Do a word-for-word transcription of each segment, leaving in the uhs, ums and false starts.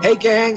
Hey, gang.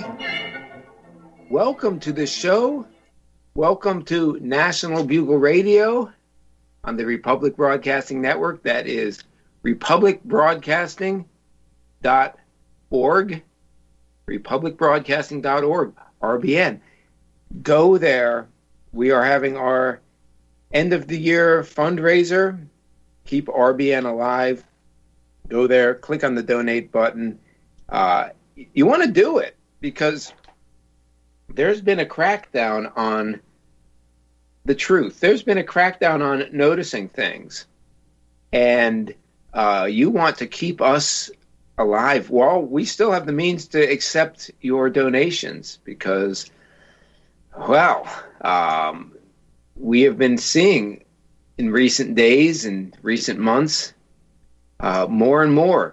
Welcome to the show. Welcome to National Bugle Radio on the Republic Broadcasting Network. That is republic broadcasting dot org. republic broadcasting dot org, R B N. Go there. We are having our end of the year fundraiser. Keep R B N alive. Go there, click on the donate button. Uh, you want to do it because there's been a crackdown on the truth. There's been a crackdown on noticing things. And uh, you want to keep us alive. Well, we still have the means to accept your donations because, well, um, we have been seeing in recent days and recent months uh, more and more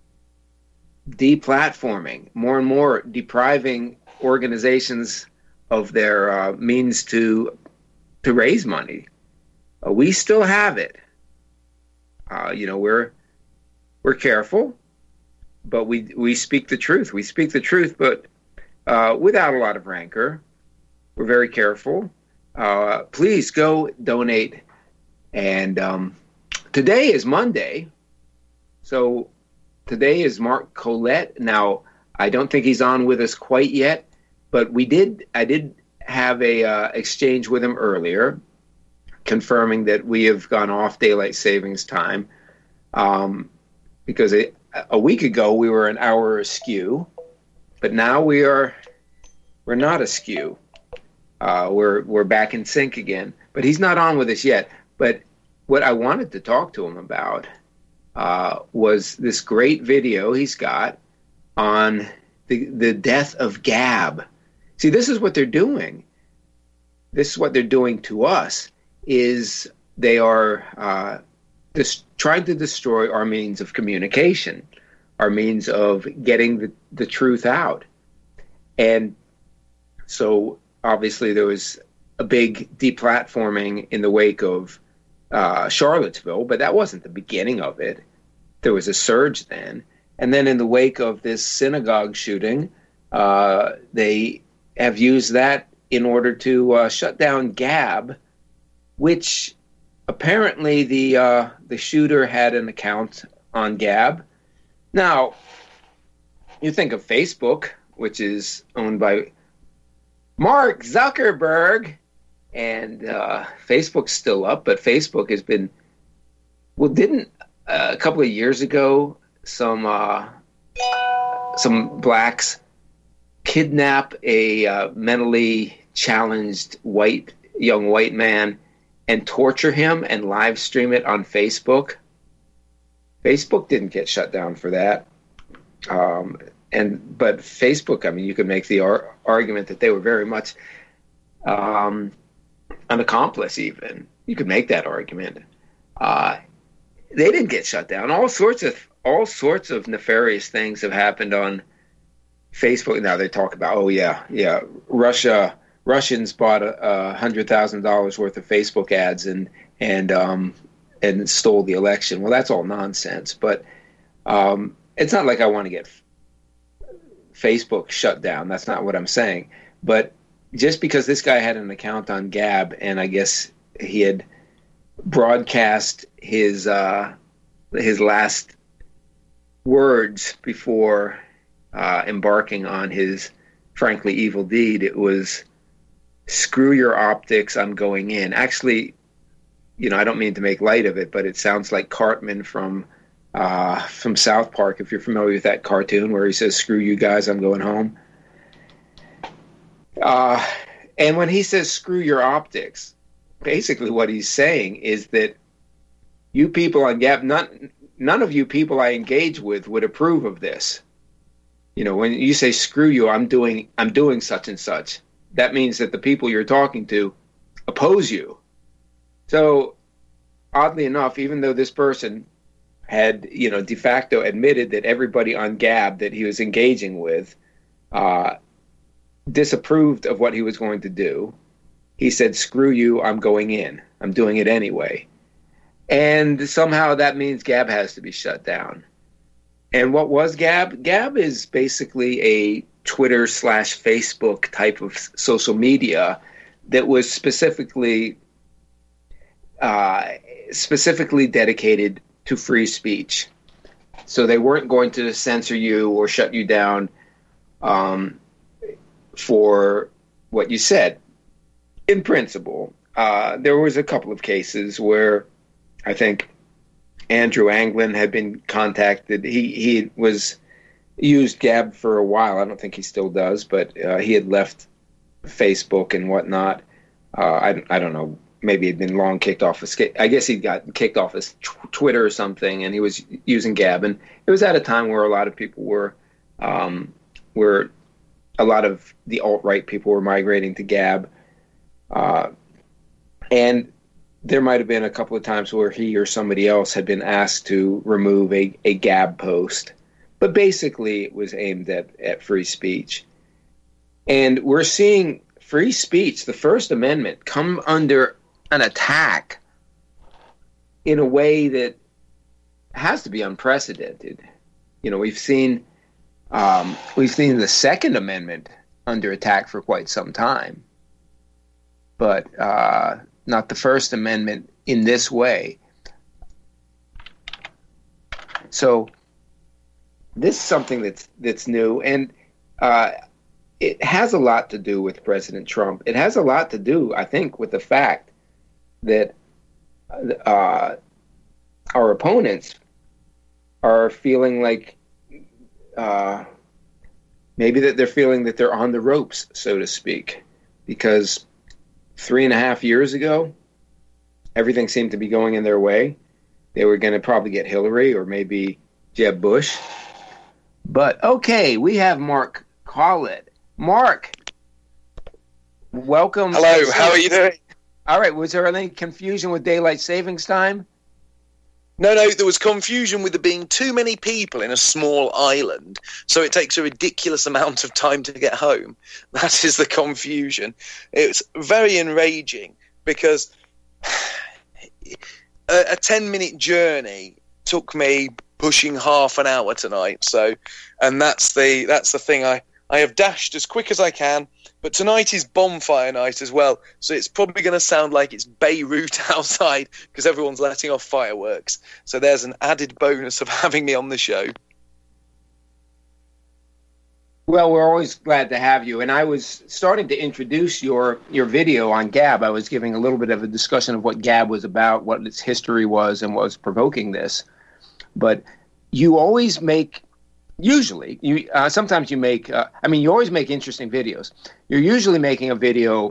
deplatforming, more and more depriving organizations of their uh, means to to raise money. Uh, we still have it. Uh, you know, we're we're careful, but we we speak the truth. We speak the truth, but uh, without a lot of rancor. We're very careful. Uh, please go donate. And um, today is Monday, so today is Mark Collette. Now, I don't think he's on with us quite yet, but we did. I did have a uh, exchange with him earlier, confirming that we have gone off daylight savings time, um, because a, a week ago we were an hour askew, but now we are we're not askew. Uh, we're we're back in sync again. But he's not on with us yet. But what I wanted to talk to him about uh, was this great video he's got on the the death of Gab. See, this is what they're doing. This is what they're doing to us. Is they are uh, dis- trying to destroy our means of communication, our means of getting the, the truth out. And so, obviously, there was a big deplatforming in the wake of uh, Charlottesville, but that wasn't the beginning of it. There was a surge then. And then in the wake of this synagogue shooting, uh, they have used that in order to uh, shut down Gab, which apparently the uh, the shooter had an account on Gab. Now, you think of Facebook, which is owned by Mark Zuckerberg, and uh, Facebook's still up, but Facebook has been, well, didn't uh, a couple of years ago some uh, some blacks kidnap a uh, mentally challenged white young white man and torture him and live stream it on Facebook? Facebook didn't get shut down for that. Um, and but Facebook, I mean, you could make the ar- argument that they were very much um, an accomplice. Even you could make that argument. Uh, they didn't get shut down. All sorts of all sorts of nefarious things have happened on Facebook. Now they talk about, oh yeah, yeah, Russia. Russians bought a, a hundred thousand dollars worth of Facebook ads and and um, and stole the election. Well, that's all nonsense. But um, it's not like I want to get Facebook shut down. That's not what I'm saying. But just because this guy had an account on Gab, and I guess he had broadcast his uh, his last words before uh, embarking on his frankly evil deed, it was, "Screw your optics, I'm going in." Actually, you know, I don't mean to make light of it, but it sounds like Cartman from uh, from South Park, if you're familiar with that cartoon where he says, "Screw you guys, I'm going home." Uh, and when he says, "Screw your optics," basically what he's saying is that you people on Gab, none, none of you people I engage with would approve of this. You know, when you say, "Screw you, I'm doing, I'm doing such and such," that means that the people you're talking to oppose you. So, oddly enough, even though this person had, you know, de facto admitted that everybody on Gab that he was engaging with uh, disapproved of what he was going to do, he said, "Screw you, I'm going in. I'm doing it anyway." And somehow that means Gab has to be shut down. And what was Gab? Gab is basically a Twitter slash Facebook type of social media that was specifically uh, specifically dedicated to free speech. So they weren't going to censor you or shut you down um, for what you said. In principle, uh, there was a couple of cases where I think Andrew Anglin had been contacted. He he was used Gab for a while. I don't think he still does, but uh, he had left Facebook and whatnot. Uh, I I don't know. Maybe he'd been long kicked off his. I guess he got kicked off his Twitter or something, and he was using Gab. And it was at a time where a lot of people were, um, were a lot of the alt-right people were migrating to Gab, uh, and there might have been a couple of times where he or somebody else had been asked to remove a, a Gab post. But basically, it was aimed at, at free speech. And we're seeing free speech, the First Amendment, come under an attack in a way that has to be unprecedented. You know, we've seen um, we've seen the Second Amendment under attack for quite some time. But uh, not the First Amendment in this way. So this is something that's that's new, and uh, it has a lot to do with President Trump. It has a lot to do, I think, with the fact that uh, our opponents are feeling like uh, maybe that they're feeling that they're on the ropes, so to speak, because three and a half years ago, everything seemed to be going in their way. They were going to probably get Hillary or maybe Jeb Bush. But, okay, we have Mark Collett. Mark, welcome. Hello, how are you doing? All right, was there any confusion with daylight savings time? No, no, there was confusion with there being too many people in a small island, so it takes a ridiculous amount of time to get home. That is the confusion. It's very enraging because a ten-minute journey took me pushing half an hour tonight. So, and that's the that's the thing. I, I have dashed as quick as I can, but tonight is bonfire night as well, so it's probably going to sound like it's Beirut outside because everyone's letting off fireworks. So there's an added bonus of having me on the show. Well, we're always glad to have you. And I was starting to introduce your, your video on Gab. I was giving a little bit of a discussion of what Gab was about, what its history was, and what was provoking this. But you always make, usually, you uh, sometimes you make, uh, I mean, you always make interesting videos. You're usually making a video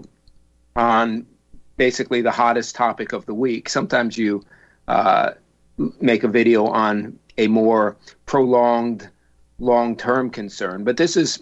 on basically the hottest topic of the week. Sometimes you uh, make a video on a more prolonged, long-term concern. But this is,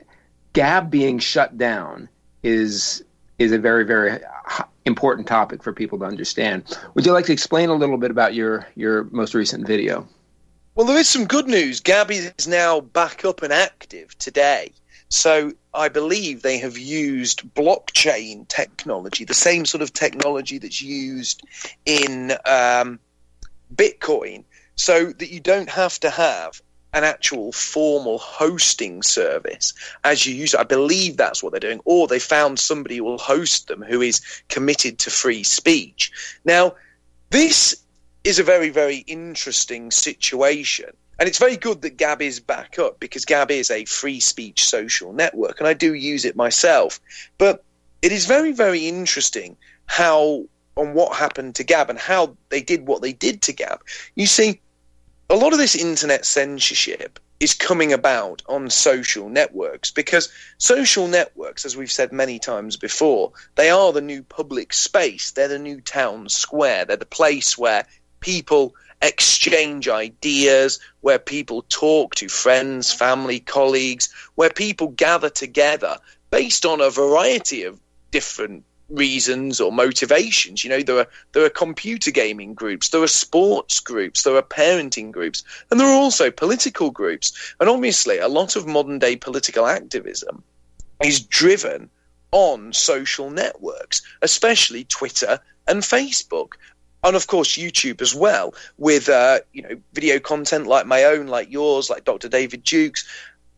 Gab being shut down is is a very, very important topic for people to understand. Would you like to explain a little bit about your, your most recent video? Well, there is some good news. Gab is now back up and active today. So I believe they have used blockchain technology, the same sort of technology that's used in um, Bitcoin, so that you don't have to have an actual formal hosting service as you use it. I believe that's what they're doing, or they found somebody who will host them who is committed to free speech. Now, this is a very, very interesting situation, and it's very good that Gab is back up because Gab is a free speech social network, and I do use it myself. But it is very, very interesting how on what happened to Gab and how they did what they did to Gab. You see, a lot of this internet censorship is coming about on social networks because social networks, as we've said many times before, they are the new public space. They're the new town square. They're the place where people exchange ideas, where people talk to friends, family, colleagues, where people gather together based on a variety of different reasons or motivations. You know, there are there are computer gaming groups, there are sports groups, there are parenting groups, and there are also political groups. And obviously a lot of modern day political activism is driven on social networks, especially Twitter and Facebook, and of course YouTube as well, with uh, you know, video content like my own, like yours, like Doctor David Duke's.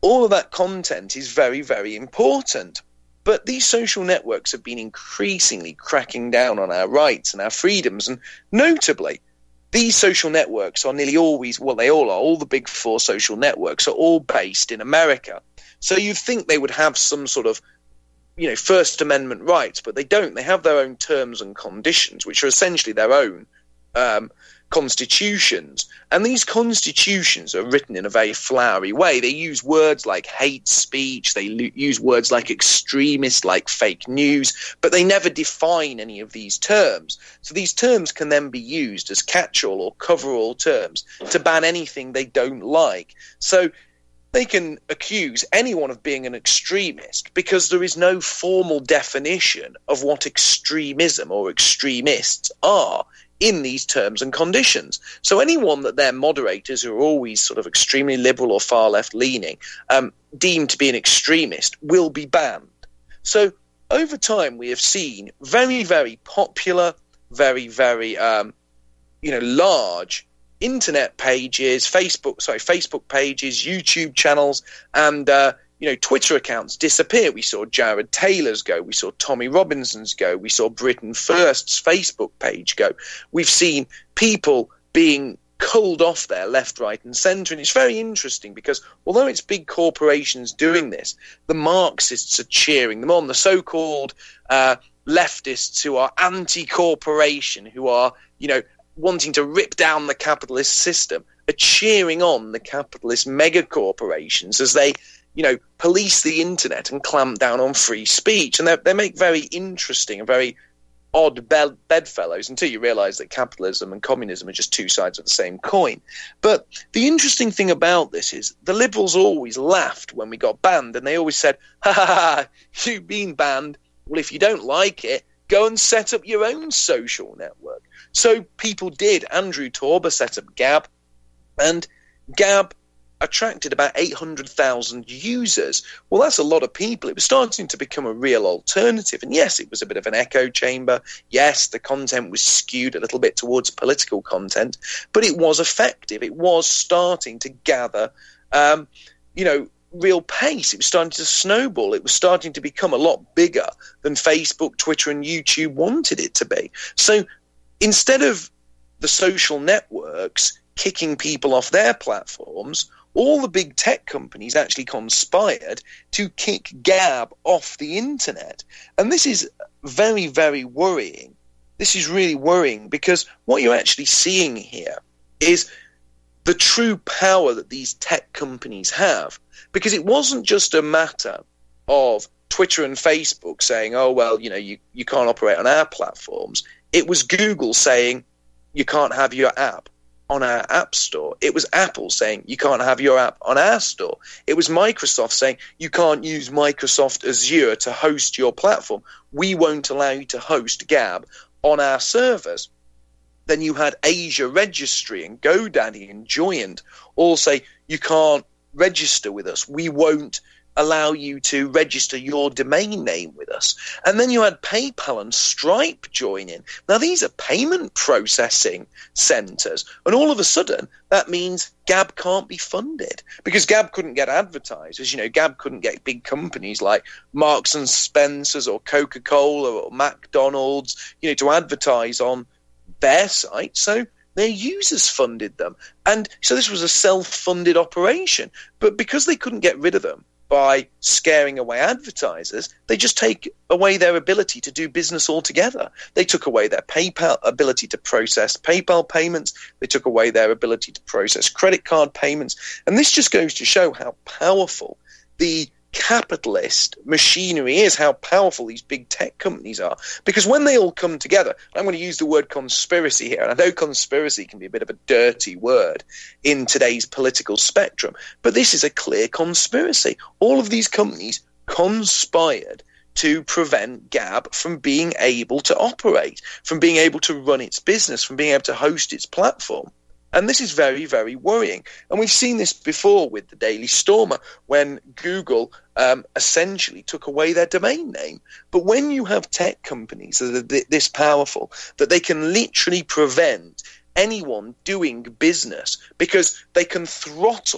all of that content is very, very important. But these social networks have been increasingly cracking down on our rights and our freedoms. And notably, these social networks are nearly always, well, they all are, all the big four social networks are all based in America. So you'd think they would have some sort of, you know, First Amendment rights, but they don't. They have their own terms and conditions, which are essentially their own um, constitutions. And these constitutions are written in a very flowery way. They use words like hate speech, they lo- use words like extremist, like fake news, but they never define any of these terms. So these terms can then be used as catch-all or cover-all terms to ban anything they don't like. So they can accuse anyone of being an extremist because there is no formal definition of what extremism or extremists are in these terms and conditions. So anyone that their moderators, who are always sort of extremely liberal or far left leaning, um, deemed to be an extremist, will be banned. So over time, we have seen very, very popular, very, very, um, you know, large internet pages, Facebook, sorry, Facebook pages, YouTube channels, and uh, you know, Twitter accounts disappear. We saw Jared Taylor's go. We saw Tommy Robinson's go. We saw Britain First's Facebook page go. We've seen people being culled off there left, right, and centre. And it's very interesting because although it's big corporations doing this, the Marxists are cheering them on. The so-called uh, leftists who are anti-corporation, who are, you know, wanting to rip down the capitalist system, are cheering on the capitalist mega corporations as they, you know, police the internet and clamp down on free speech. And they make very interesting and very odd bed- bedfellows until you realise that capitalism and communism are just two sides of the same coin. But the interesting thing about this is the Liberals always laughed when we got banned, and they always said, ha ha ha, you've been banned. Well, if you don't like it, go and set up your own social network. So people did. Andrew Torba set up Gab, and Gab attracted about eight hundred thousand users. Well, that's a lot of people. It was starting to become a real alternative. And yes, it was a bit of an echo chamber. Yes, the content was skewed a little bit towards political content, but it was effective. It was starting to gather, um, you know, real pace. It was starting to snowball. It was starting to become a lot bigger than Facebook, Twitter, and YouTube wanted it to be. So instead of the social networks kicking people off their platforms, all the big tech companies actually conspired to kick Gab off the internet. And this is very, very worrying. This is really worrying because what you're actually seeing here is the true power that these tech companies have. Because it wasn't just a matter of Twitter and Facebook saying, oh, well, you know, you, you can't operate on our platforms. It was Google saying you can't have your app on our app store. It was Apple saying you can't have your app on our store. It was Microsoft saying you can't use Microsoft Azure to host your platform. We won't allow you to host Gab on our servers. Then you had Asia Registry and GoDaddy and Joyent all say you can't register with us. We won't allow you to register your domain name with us. And then you had PayPal and Stripe join in. Now, these are payment processing centers. And all of a sudden, that means Gab can't be funded because Gab couldn't get advertisers. You know, Gab couldn't get big companies like Marks and Spencer's or Coca-Cola or McDonald's, you know, to advertise on their site. So their users funded them. And so this was a self-funded operation. But because they couldn't get rid of them by scaring away advertisers, they just take away their ability to do business altogether. They took away their PayPal ability to process PayPal payments. They took away their ability to process credit card payments. And this just goes to show how powerful the capitalist machinery is, how powerful these big tech companies are. Because when they all come together, I'm going to use the word conspiracy here, and I know conspiracy can be a bit of a dirty word in today's political spectrum, but this is a clear conspiracy. All of these companies conspired to prevent Gab from being able to operate, from being able to run its business, from being able to host its platform. And this is very, very worrying. And we've seen this before with the Daily Stormer when Google um, essentially took away their domain name. But when you have tech companies that are th- this powerful, that they can literally prevent anyone doing business because they can throttle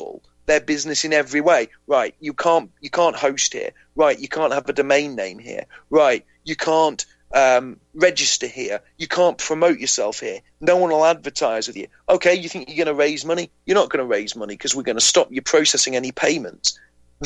their business in every way. Right, you can't you can't host here. Right, you can't have a domain name here. Right, you can't um, register here. You can't promote yourself here. No one will advertise with you. Okay, you think you're going to raise money? You're not going to raise money because we're going to stop you processing any payments.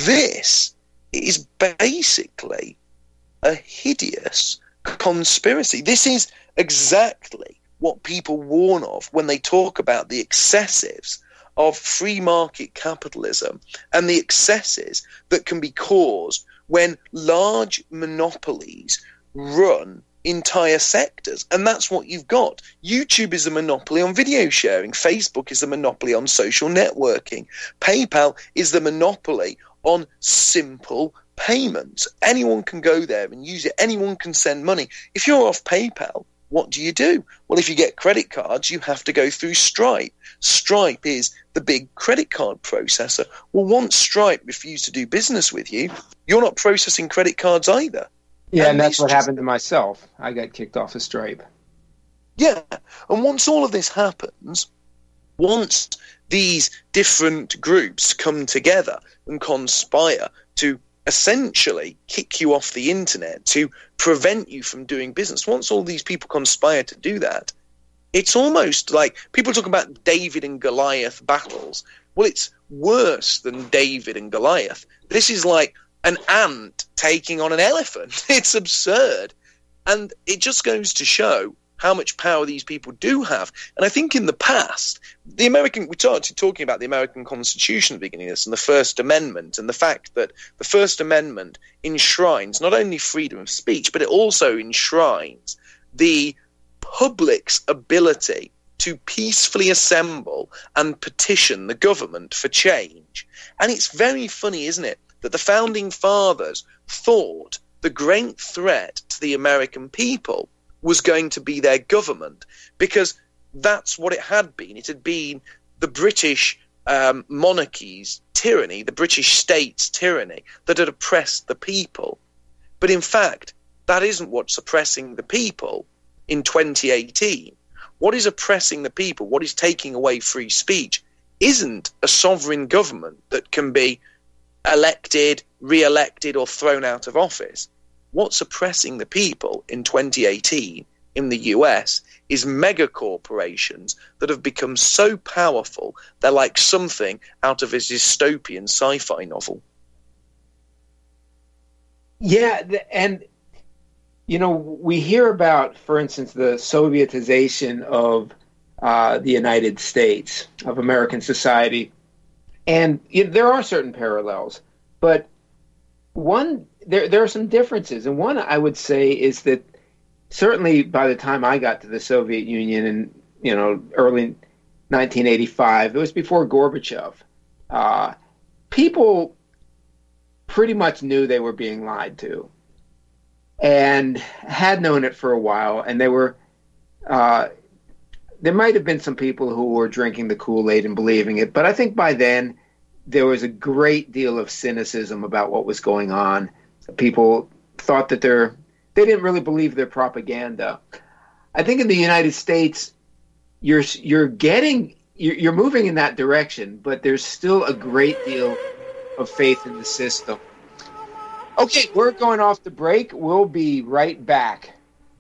This is basically a hideous conspiracy. This is exactly what people warn of when they talk about the excessives of free market capitalism and the excesses that can be caused when large monopolies run entire sectors. And that's what you've got. YouTube is a monopoly on video sharing. Facebook is a monopoly on social networking. PayPal is the monopoly on simple payments. Anyone can go there and use it. Anyone can send money. If you're off PayPal, what do you do? Well, if you get credit cards, you have to go through Stripe. Stripe is the big credit card processor. Well, once Stripe refused to do business with you, you're not processing credit cards either. Yeah, and, and that's what just happened to myself. I got kicked off of Stripe. Yeah, and once all of this happens, once these different groups come together and conspire to essentially kick you off the internet, to prevent you from doing business, once all these people conspire to do that, it's almost like people talk about David and Goliath battles. Well, it's worse than David and Goliath. This is like an ant taking on an elephant. It's absurd. And it just goes to show how much power these people do have. And I think in the past, the American, we started talking about the American Constitution at the beginning of this and the First Amendment, and the fact that the First Amendment enshrines not only freedom of speech, but it also enshrines the public's ability to peacefully assemble and petition the government for change. And it's very funny, isn't it, that the Founding Fathers thought the great threat to the American people was going to be their government, because that's what it had been. It had been the British um, monarchy's tyranny, the British state's tyranny, that had oppressed the people. But in fact, that isn't what's oppressing the people in twenty eighteen. What is oppressing the people, what is taking away free speech, isn't a sovereign government that can be elected, re-elected, or thrown out of office. What's oppressing the people in twenty eighteen in the U S is mega corporations that have become so powerful they're like something out of a dystopian sci-fi novel. Yeah, and you know, we hear about, for instance, the Sovietization of uh, the United States, of American society, and you know, there are certain parallels, but one there there are some differences, and one I would say is that certainly by the time I got to the Soviet Union in you know early nineteen eighty-five, it was before Gorbachev. Uh, people pretty much knew they were being lied to, and had known it for a while, and they were. Uh, there might have been some people who were drinking the Kool-Aid and believing it, but I think by then there was a great deal of cynicism about what was going on. People thought that they're, they didn't really believe their propaganda. I think in the United States, you're you're getting you're, you're moving in that direction, but there's still a great deal of faith in the system. Okay, we're going off the break. We'll be right back.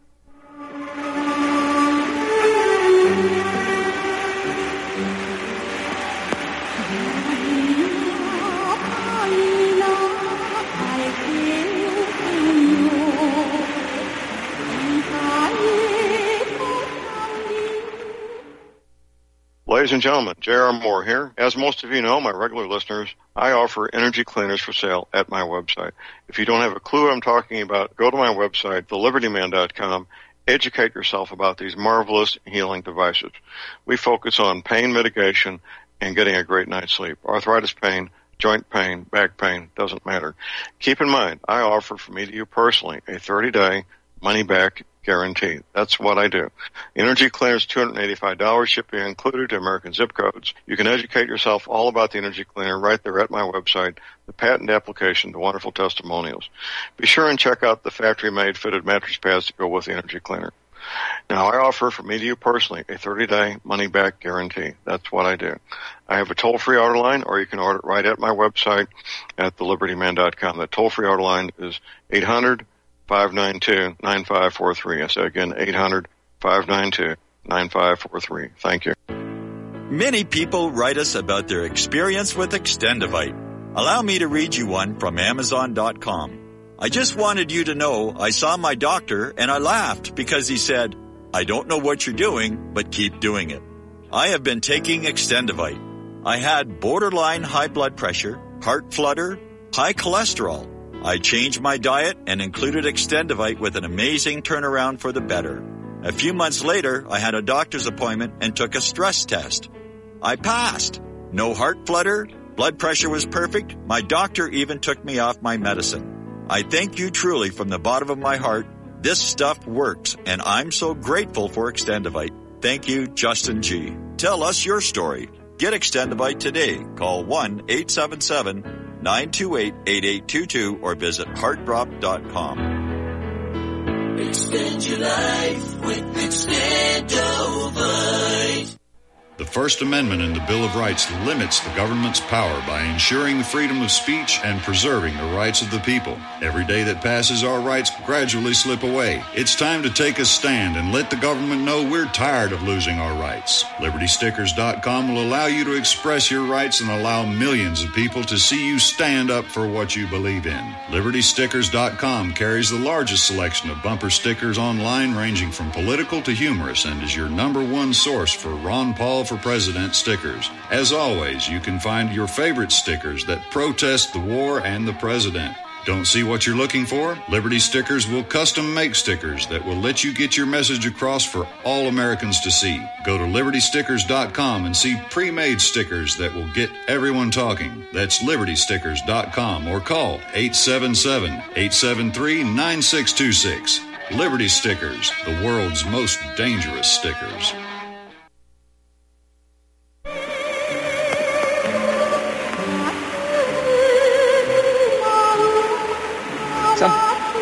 Ladies and gentlemen, J R. Moore here. As most of you know, my regular listeners, I offer energy cleaners for sale at my website. If you don't have a clue what I'm talking about, go to my website, the liberty man dot com. Educate yourself about these marvelous healing devices. We focus on pain mitigation and getting a great night's sleep. Arthritis pain, joint pain, back pain, doesn't matter. Keep in mind, I offer from me to you personally a thirty-day money-back guarantee. That's what I do. Energy Cleaners, two hundred eighty-five dollars, shipping included to American zip codes. You can educate yourself all about the Energy Cleaner right there at my website, the patent application, the wonderful testimonials. Be sure and check out the factory-made fitted mattress pads to go with the Energy Cleaner. Now, I offer for me to you personally a thirty-day money-back guarantee. That's what I do. I have a toll-free order line, or you can order it right at my website at the liberty man dot com. The toll-free order line is eight hundred, five nine two, nine five four three. I say again, eight hundred, five nine two, nine five four three. Thank you. Many people write us about their experience with Extendivite. Allow me to read you one from amazon dot com. I just wanted you to know I saw my doctor and I laughed because he said, "I don't know what you're doing, but keep doing it." I have been taking Extendivite. I had borderline high blood pressure, heart flutter, high cholesterol. I changed my diet and included Extendivite with an amazing turnaround for the better. A few months later, I had a doctor's appointment and took a stress test. I passed. No heart flutter, blood pressure was perfect. My doctor even took me off my medicine. I thank you truly from the bottom of my heart. This stuff works, and I'm so grateful for Extendivite. Thank you, Justin G. Tell us your story. Get Extendivite today. Call one eight seven seven, nine two eight, eight eight two two or visit heart drop dot com. Extend your life with Extendivite. The First Amendment in the Bill of Rights limits the government's power by ensuring the freedom of speech and preserving the rights of the people. Every day that passes, our rights gradually slip away. It's time to take a stand and let the government know we're tired of losing our rights. Liberty Stickers dot com will allow you to express your rights and allow millions of people to see you stand up for what you believe in. Liberty Stickers dot com carries the largest selection of bumper stickers online, ranging from political to humorous, and is your number one source for Ron Paul for President stickers. As always, you can find your favorite stickers that protest the war and the president. Don't see what you're looking for? Liberty Stickers will custom make stickers that will let you get your message across for all Americans to see. Go to Liberty Stickers dot com and see pre-made stickers that will get everyone talking. That's Liberty Stickers dot com or call eight seven seven, eight seven three, nine six two six. Liberty Stickers, the world's most dangerous stickers. Some...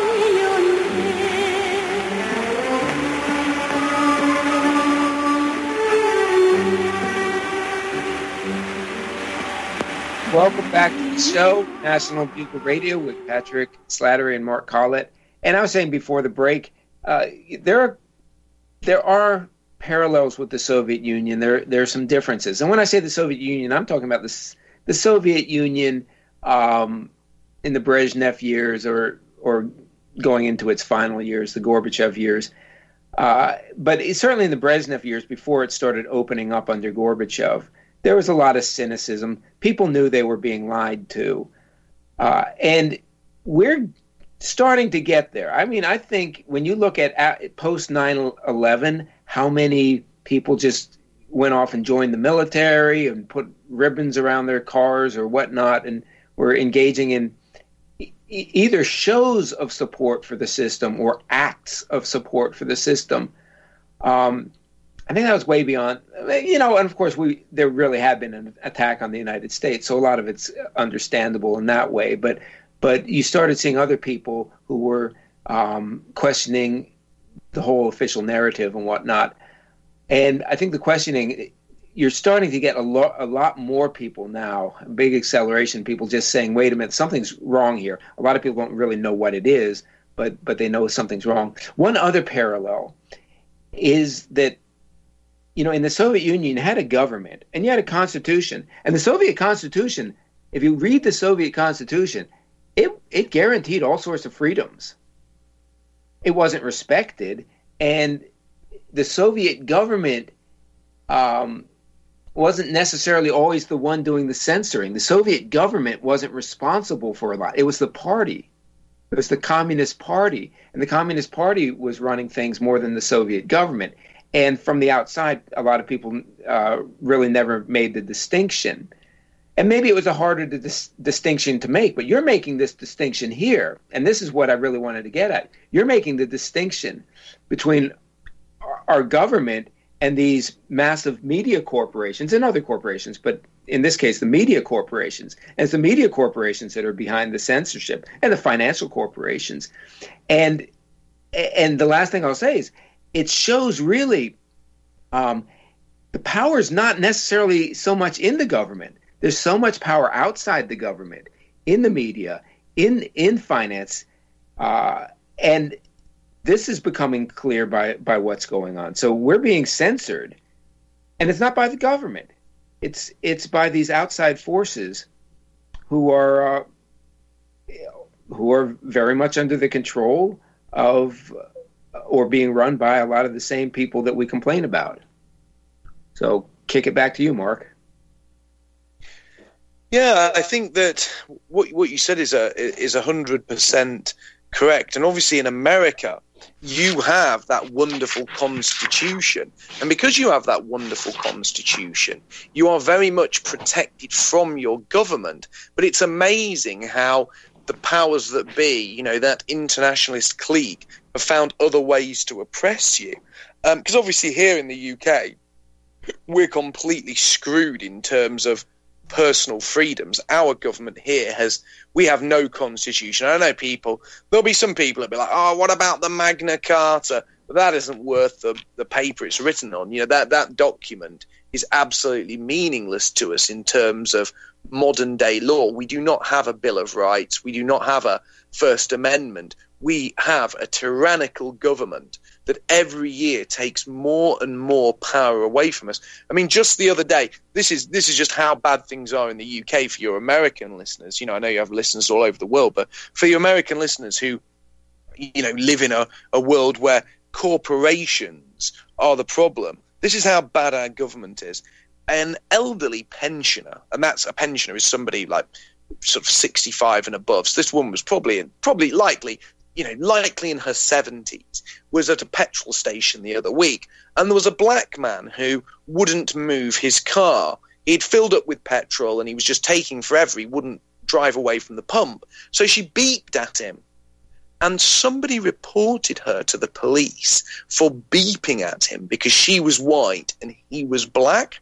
Welcome back to the show, National Bugle Radio with Patrick Slattery and Mark Collett. And I was saying before the break, uh, there are there are parallels with the Soviet Union. There there are some differences. And when I say the Soviet Union, I'm talking about the the Soviet Union um, in the Brezhnev years, or or going into its final years, the Gorbachev years. Uh, but it, certainly in the Brezhnev years, before it started opening up under Gorbachev, there was a lot of cynicism. People knew they were being lied to. Uh, and we're starting to get there. I mean, I think when you look at, at post nine eleven, how many people just went off and joined the military and put ribbons around their cars or whatnot, and were engaging in either shows of support for the system or acts of support for the system. Um, I think that was way beyond, you know, and of course we there really had been an attack on the United States, so a lot of it's understandable in that way. But but you started seeing other people who were um, questioning the whole official narrative and whatnot. And I think the questioning, you're starting to get a lot, a lot more people now, a big acceleration, people just saying, wait a minute, something's wrong here. A lot of people don't really know what it is, but but they know something's wrong. One other parallel is that, you know, in the Soviet Union, you had a government and you had a constitution. And the Soviet Constitution, if you read the Soviet Constitution, it it guaranteed all sorts of freedoms. It wasn't respected. And the Soviet government um, wasn't necessarily always the one doing the censoring. The Soviet government wasn't responsible for a lot. It was the party. It was the Communist Party. And the Communist Party was running things more than the Soviet government. And from the outside, a lot of people uh, really never made the distinction. And maybe it was a harder dis- distinction to make, but you're making this distinction here. And this is what I really wanted to get at. You're making the distinction between our, our government and these massive media corporations and other corporations, but in this case, the media corporations. And it's the media corporations that are behind the censorship, and the financial corporations. And and the last thing I'll say is, it shows really um, the power is not necessarily so much in the government. There's so much power outside the government, in the media, in in finance, uh, and this is becoming clear by, by what's going on. So we're being censored, and it's not by the government. It's it's by these outside forces who are uh, who are very much under the control of or being run by a lot of the same people that we complain about. So kick it back to you, Mark. Yeah, I think that what what you said is a is a hundred percent correct. And obviously in America, you have that wonderful constitution. And because you have that wonderful constitution, you are very much protected from your government. But it's amazing how the powers that be, you know, that internationalist clique, have found other ways to oppress you. Because um, obviously here in the U K, we're completely screwed in terms of personal freedoms. Our government here has, we have no constitution. I know people, there'll be some people that'll be like, oh, what about the Magna Carta? But that isn't worth the, the paper it's written on. You know, that, that document is absolutely meaningless to us in terms of modern day law. We do not have a Bill of Rights. We do not have a First Amendment. We have a tyrannical government that every year takes more and more power away from us. I mean, just the other day, this is this is just how bad things are in the U K for your American listeners. You know, I know you have listeners all over the world, but for your American listeners who, you know, live in a, a world where corporations are the problem, this is how bad our government is. An elderly pensioner, and that's a pensioner is somebody like sort of sixty-five and above. So this woman was probably probably likely, you know, likely in her seventies, was at a petrol station the other week, and there was a black man who wouldn't move his car. He'd filled up with petrol and he was just taking forever. He wouldn't drive away from the pump. So she beeped at him, and somebody reported her to the police for beeping at him because she was white and he was black.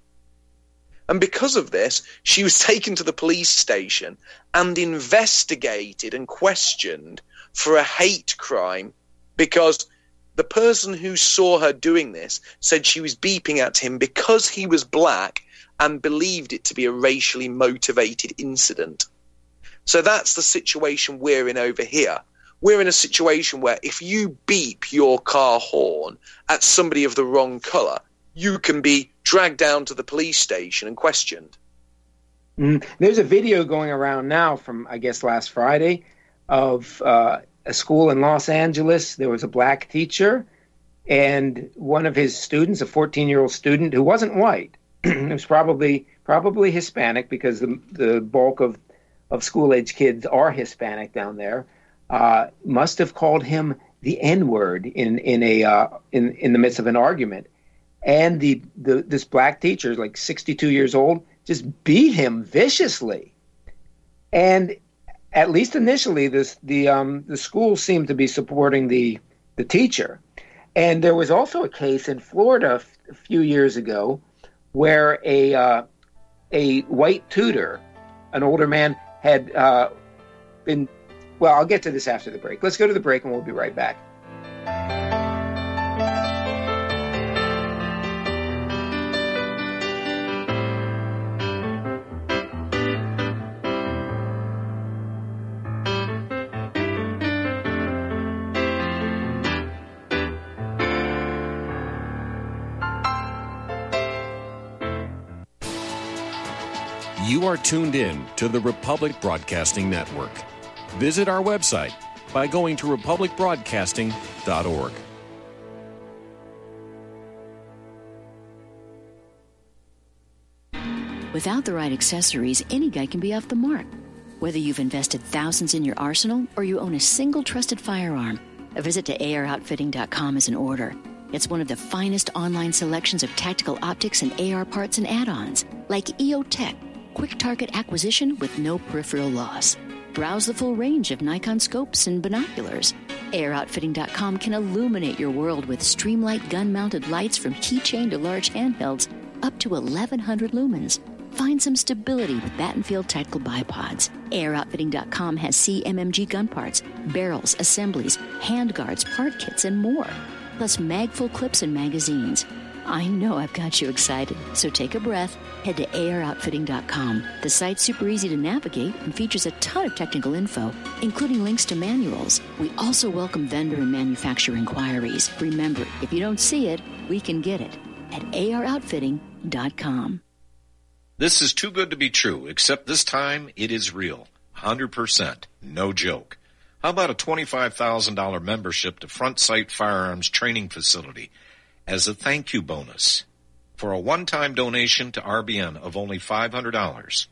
And because of this, she was taken to the police station and investigated and questioned for a hate crime, because the person who saw her doing this said she was beeping at him because he was black and believed it to be a racially motivated incident. So that's the situation we're in over here. We're in a situation where if you beep your car horn at somebody of the wrong colour, you can be dragged down to the police station and questioned. Mm. There's a video going around now from, I guess, last Friday of uh, a school in Los Angeles. There was a black teacher, and one of his students, a fourteen-year-old student who wasn't white, it was probably probably Hispanic, because the, the bulk of, of school-age kids are Hispanic down there, uh, must have called him the N-word in in a uh, in in the midst of an argument. And the, the this black teacher, like sixty-two years old, just beat him viciously. And at least initially, this the um, the school seemed to be supporting the the teacher. And there was also a case in Florida a few years ago where a uh, a white tutor, an older man, had uh, been. Well, I'll get to this after the break. Let's go to the break, and we'll be right back. You are tuned in to the Republic Broadcasting Network. Visit our website by going to republic broadcasting dot org. Without the right accessories, any guy can be off the mark. Whether you've invested thousands in your arsenal or you own a single trusted firearm, a visit to A R outfitting dot com is in order. It's one of the finest online selections of tactical optics and A R parts and add-ons, like E O Tech, quick target acquisition with no peripheral loss. Browse the full range of Nikon scopes and binoculars. A R outfitting dot com can illuminate your world with Streamlight gun-mounted lights from keychain to large handhelds up to eleven hundred lumens. Find some stability with Battenfield tactical bipods. A R outfitting dot com has C M M G gun parts, barrels, assemblies, handguards, part kits, and more. plus magful clips and magazines. I know I've got you excited, so take a breath. Head to A R outfitting dot com. The site's super easy to navigate and features a ton of technical info, including links to manuals. We also welcome vendor and manufacturer inquiries. Remember, if you don't see it, we can get it at A R outfitting dot com. This is too good to be true, except this time it is real. one hundred percent. No joke. How about a twenty-five thousand dollars membership to Front Sight Firearms Training Facility as a thank you bonus for a one-time donation to R B N of only five hundred dollars?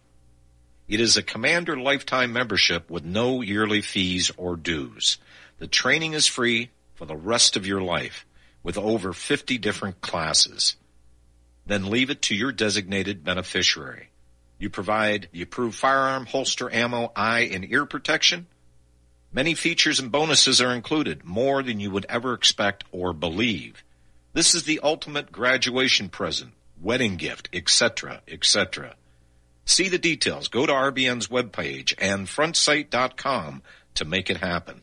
It is a Commander lifetime membership with no yearly fees or dues. The training is free for the rest of your life with over fifty different classes. Then leave it to your designated beneficiary. You provide the approved firearm, holster, ammo, eye, and ear protection. Many features and bonuses are included, more than you would ever expect or believe. This is the ultimate graduation present, wedding gift, et cetera, et cetera. See the details. Go to R B N's webpage and front sight dot com to make it happen.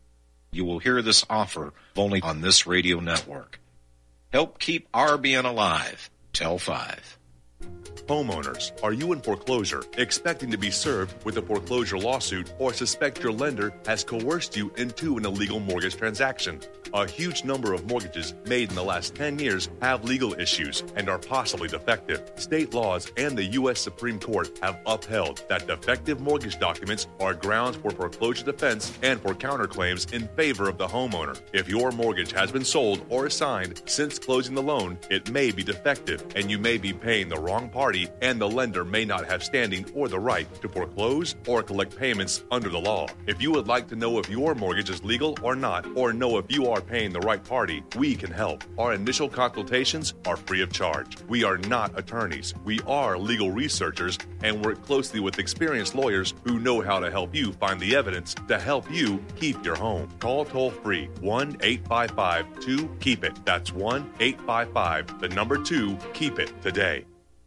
You will hear this offer only on this radio network. Help keep R B N alive. Tell five. Homeowners, are you in foreclosure, expecting to be served with a foreclosure lawsuit, or suspect your lender has coerced you into an illegal mortgage transaction? A huge number of mortgages made in the last ten years have legal issues and are possibly defective. State laws and the U S Supreme Court have upheld that defective mortgage documents are grounds for foreclosure defense and for counterclaims in favor of the homeowner. If your mortgage has been sold or assigned since closing the loan, it may be defective and you may be paying the wrong party, and the lender may not have standing or the right to foreclose or collect payments under the law. If you would like to know if your mortgage is legal or not, or know if you are paying the right party, we can help. Our initial consultations are free of charge. We are not attorneys. We are legal researchers and work closely with experienced lawyers who know how to help you find the evidence to help you keep your home. Call toll-free one eight five five two keep it. That's one eight five five, the number two, keep it today.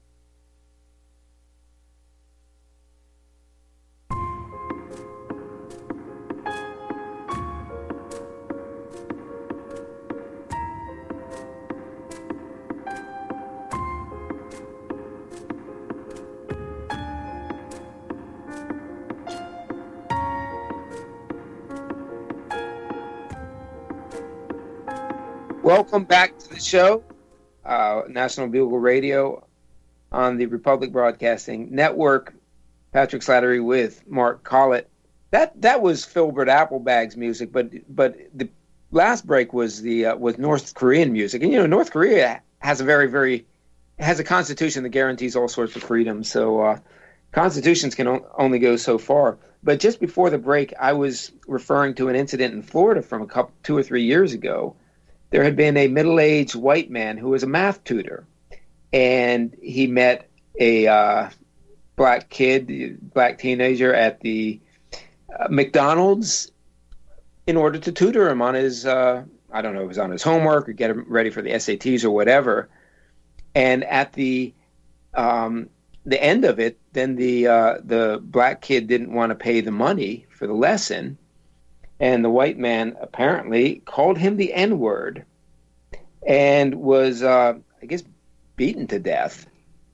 Welcome back to the show, uh, National Bugle Radio on the Republic Broadcasting Network. Patrick Slattery with Mark Collett. That that was Filbert Applebag's music, but but the last break was the uh, was North Korean music, and you know North Korea has a very very has a constitution that guarantees all sorts of freedoms. So uh, constitutions can o- only go so far. But just before the break, I was referring to an incident in Florida from a couple two or three years ago. There had been a middle-aged white man who was a math tutor, and he met a uh, black kid, black teenager at the uh, McDonald's in order to tutor him on his, uh, I don't know, it was on his homework or get him ready for the S A Ts or whatever. And at the um, the end of it, then the uh, the black kid didn't want to pay the money for the lesson. And the white man apparently called him the N-word and was, uh, I guess, beaten to death.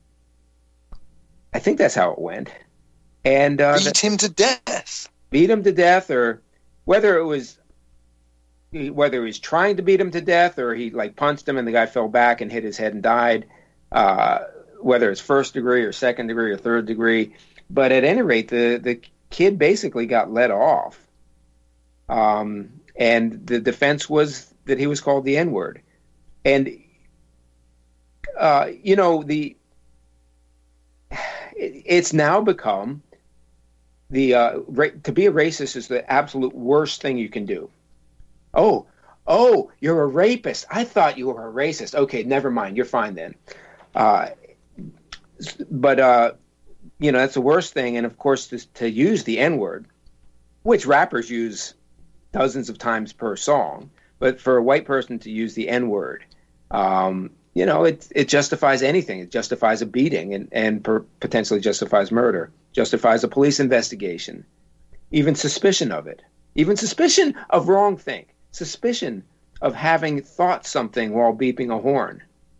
I think that's how it went. And uh, beat him to death. Beat him to death, or whether it was whether he was trying to beat him to death, or he like punched him and the guy fell back and hit his head and died. Uh, whether it's first degree or second degree or third degree, but at any rate, the the kid basically got let off. Um, and the defense was that he was called the N-word. And, uh, you know, the it, it's now become the uh, ra- to be a racist is the absolute worst thing you can do. Oh, oh, you're a rapist. I thought you were a racist. Okay, never mind. You're fine then. Uh, but, uh, you know, that's the worst thing. And, of course, to, to use the N-word, which rappers use dozens of times per song, but for a white person to use the N-word, um, you know, it it justifies anything. It justifies a beating and, and per, potentially justifies murder, justifies a police investigation, even suspicion of it, even suspicion of wrongthink, suspicion of having thought something while beeping a horn.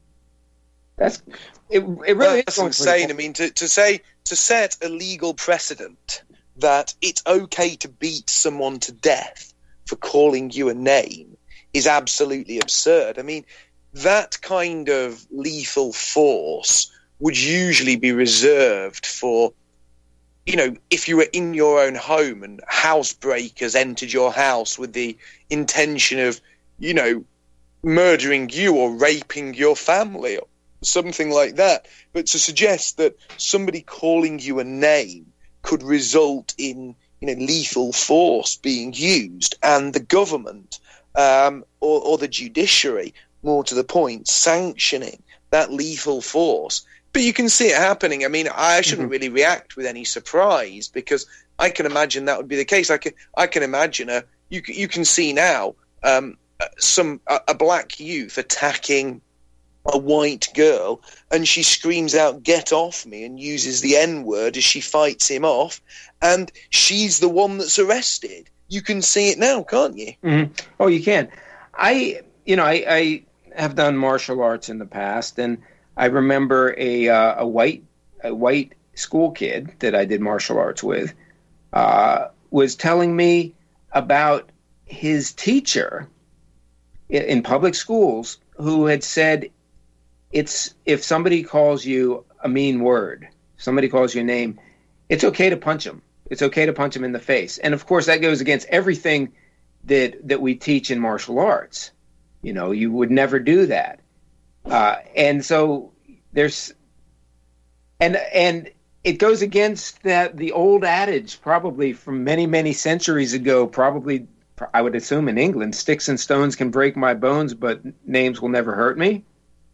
That's it. It really That's is insane. I mean, to, to say to set a legal precedent that it's okay to beat someone to death for calling you a name is absolutely absurd. I mean, that kind of lethal force would usually be reserved for, you know, if you were in your own home and housebreakers entered your house with the intention of, you know, murdering you or raping your family or something like that. But to suggest that somebody calling you a name could result in, you know, lethal force being used, and the government um, or, or the judiciary, more to the point, sanctioning that lethal force. But you can see it happening. I mean, I shouldn't mm-hmm. really react with any surprise, because I can imagine that would be the case. I can, I can imagine a you you can see now um, some a, a black youth attacking a white girl, and she screams out, "Get off me," and uses the N-word as she fights him off, and she's the one that's arrested. You can see it now, can't you? Mm-hmm. Oh, you can. I, you know, I, I have done martial arts in the past, and I remember a uh, a white a white school kid that I did martial arts with uh, was telling me about his teacher in, in public schools who had said, it's if somebody calls you a mean word, somebody calls you a name, it's okay to punch them. It's okay to punch them in the face. And of course, that goes against everything that that we teach in martial arts. You know, you would never do that. Uh, and so there's, and and it goes against that the old adage, probably from many many centuries ago. Probably, I would assume in England, sticks and stones can break my bones, but names will never hurt me.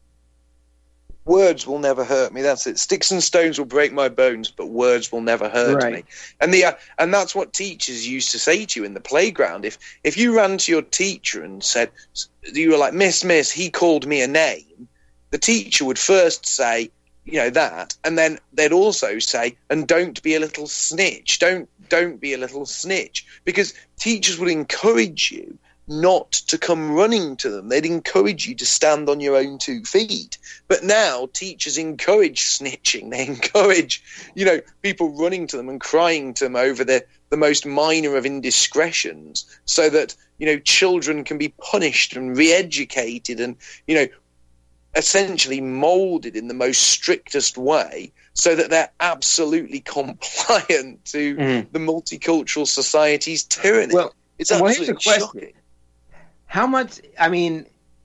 Words will never hurt me. That's it. Sticks and stones will break my bones, but words will never hurt right. me. And the uh, and that's what teachers used to say to you in the playground. If if you ran to your teacher and said, you were like, "Miss, miss, he called me a name," the teacher would first say, you know, that, and then they'd also say, "And don't be a little snitch. Don't don't be a little snitch," because teachers would encourage you not to come running to them. They'd encourage you to stand on your own two feet. But now teachers encourage snitching. They encourage, you know, people running to them and crying to them over the, the most minor of indiscretions, so that, you know, children can be punished and re-educated and, you know, essentially molded in the most strictest way, so that they're absolutely compliant to mm. the multicultural society's tyranny. Well, it's well, absolutely here's the question. shocking. How much, I mean,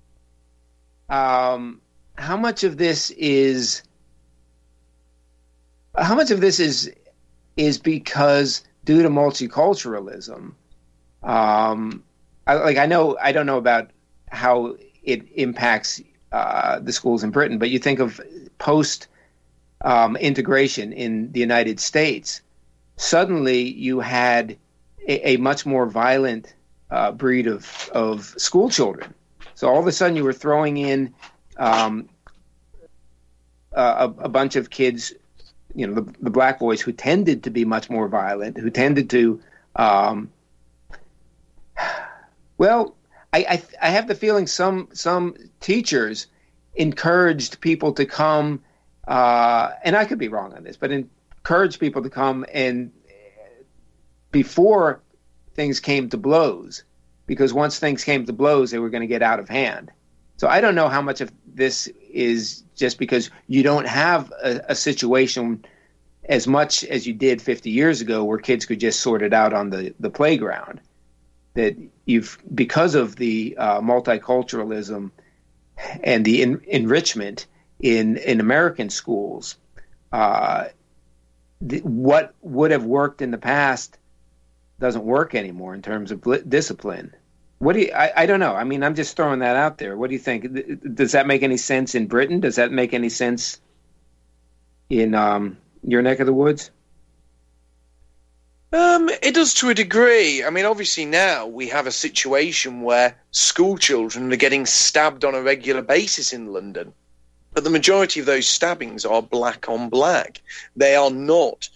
um, how much of this is, how much of this is, is because due to multiculturalism? Um, I, like, I know, I don't know about how it impacts uh, the schools in Britain, but you think of post um, integration in the United States, suddenly you had a, a much more violent Uh, breed of, of school children. So all of a sudden you were throwing in um, a, a bunch of kids, you know, the, the black boys who tended to be much more violent, who tended to, um, well, I, I, I have the feeling some some teachers encouraged people to come, uh, and I could be wrong on this, but encouraged people to come and before things came to blows, because once things came to blows, they were going to get out of hand. So I don't know how much of this is just because you don't have a, a situation as much as you did fifty years ago where kids could just sort it out on the, the playground. That you've, because of the uh, multiculturalism and the en- enrichment in, in American schools, uh, the, what would have worked in the past doesn't work anymore in terms of discipline. What do you, I, I don't know. I mean, I'm just throwing that out there. What do you think? Does that make any sense in Britain? Does that make any sense in um, your neck of the woods? Um, it does to a degree. I mean, obviously now we have a situation where school children are getting stabbed on a regular basis in London. But the majority of those stabbings are black on black. They are not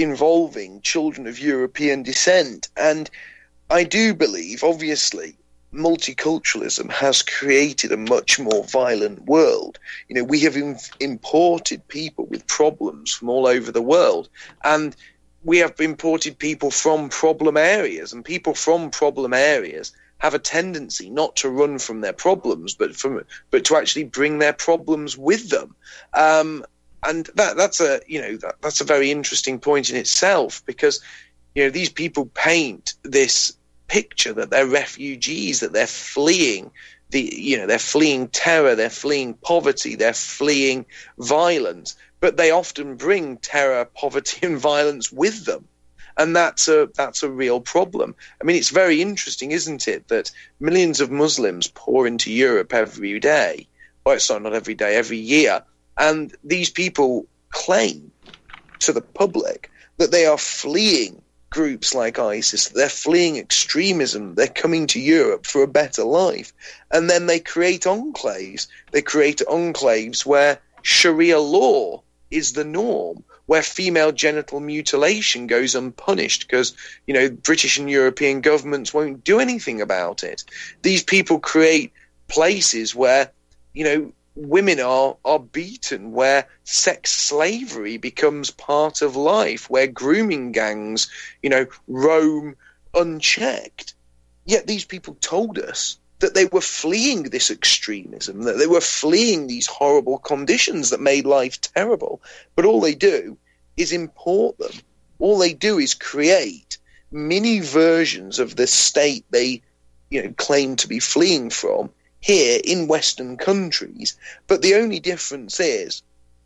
involving children of European descent. And I do believe, obviously, multiculturalism has created a much more violent world. You know, we have in- imported people with problems from all over the world, and we have imported people from problem areas, and people from problem areas have a tendency not to run from their problems, but from but to actually bring their problems with them. Um, and that that's a you know that, that's a very interesting point in itself, because you know these people paint this picture that they're refugees, that they're fleeing the you know they're fleeing terror, they're fleeing poverty, they're fleeing violence, but they often bring terror, poverty, and violence with them. And that's a that's a real problem. I mean, it's very interesting, isn't it, that millions of Muslims pour into Europe every day. Well, it's not, not every day, every year. And these people claim to the public that they are fleeing groups like ISIS, they're fleeing extremism, they're coming to Europe for a better life. And then they create enclaves. They create enclaves where Sharia law is the norm, where female genital mutilation goes unpunished because, you know, British and European governments won't do anything about it. These people create places where, you know, women are, are beaten, where sex slavery becomes part of life, where grooming gangs, you know, roam unchecked. Yet these people told us that they were fleeing this extremism, that they were fleeing these horrible conditions that made life terrible. But all they do is import them. All they do is create mini versions of the state they, you know, claim to be fleeing from here in Western countries. But the only difference is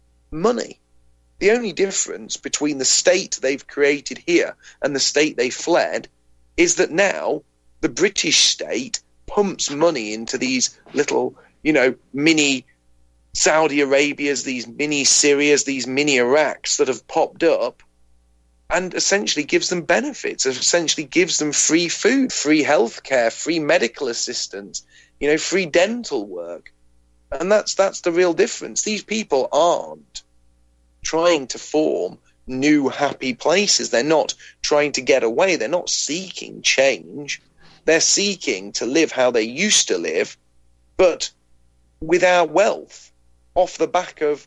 money. The only difference between the state they've created here and the state they fled is that now the British state pumps money into these little, you know, mini Saudi Arabias, these mini Syrias, these mini Iraqs that have popped up, and essentially gives them benefits, essentially gives them free food, free healthcare, free medical assistance, you know, free dental work. And that's that's the real difference. These people aren't trying to form new happy places. They're not trying to get away. They're not seeking change. They're seeking to live how they used to live, but with our wealth, off the back of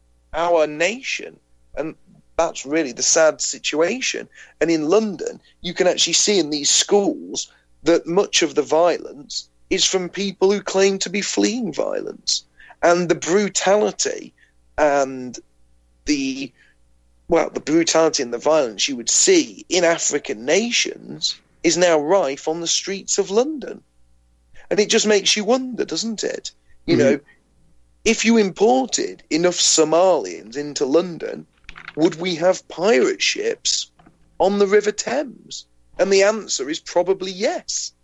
our nation. And that's really the sad situation. And in London, you can actually see in these schools that much of the violence is from people who claim to be fleeing violence. And the brutality and the, well, the brutality and the violence you would see in African nations is now rife on the streets of London. And it just makes you wonder, doesn't it? You mm-hmm. know, if you imported enough Somalians into London, would we have pirate ships on the River Thames? And the answer is probably yes.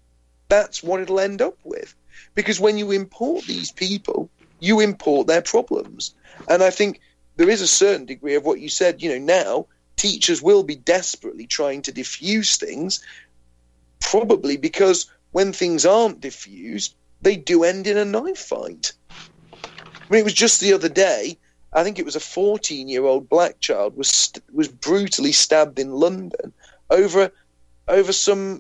That's what it'll end up with. Because when you import these people, you import their problems. And I think there is a certain degree of what you said, you know, now teachers will be desperately trying to diffuse things, probably because when things aren't diffused, they do end in a knife fight. I mean, it was just the other day, I think it was a fourteen-year-old black child was st- was brutally stabbed in London over over some,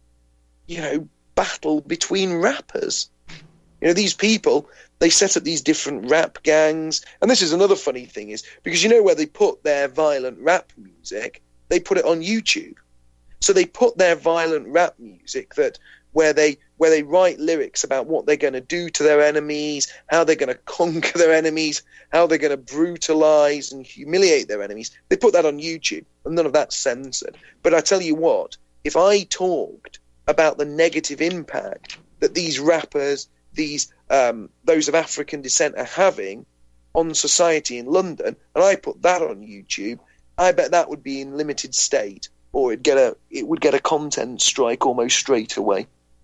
you know, battle between rappers. You know, these people, they set up these different rap gangs. And this is another funny thing is, because you know where they put their violent rap music? They put it on YouTube. So they put their violent rap music that where they where they write lyrics about what they're going to do to their enemies, how they're going to conquer their enemies, how they're going to brutalize and humiliate their enemies. They put that on YouTube, and none of that's censored. But I tell you what, if I talked about the negative impact that these rappers, these um, those of African descent are having on society in London, and I put that on YouTube, I bet that would be in limited state, or it'd get a it would get a content strike almost straight away.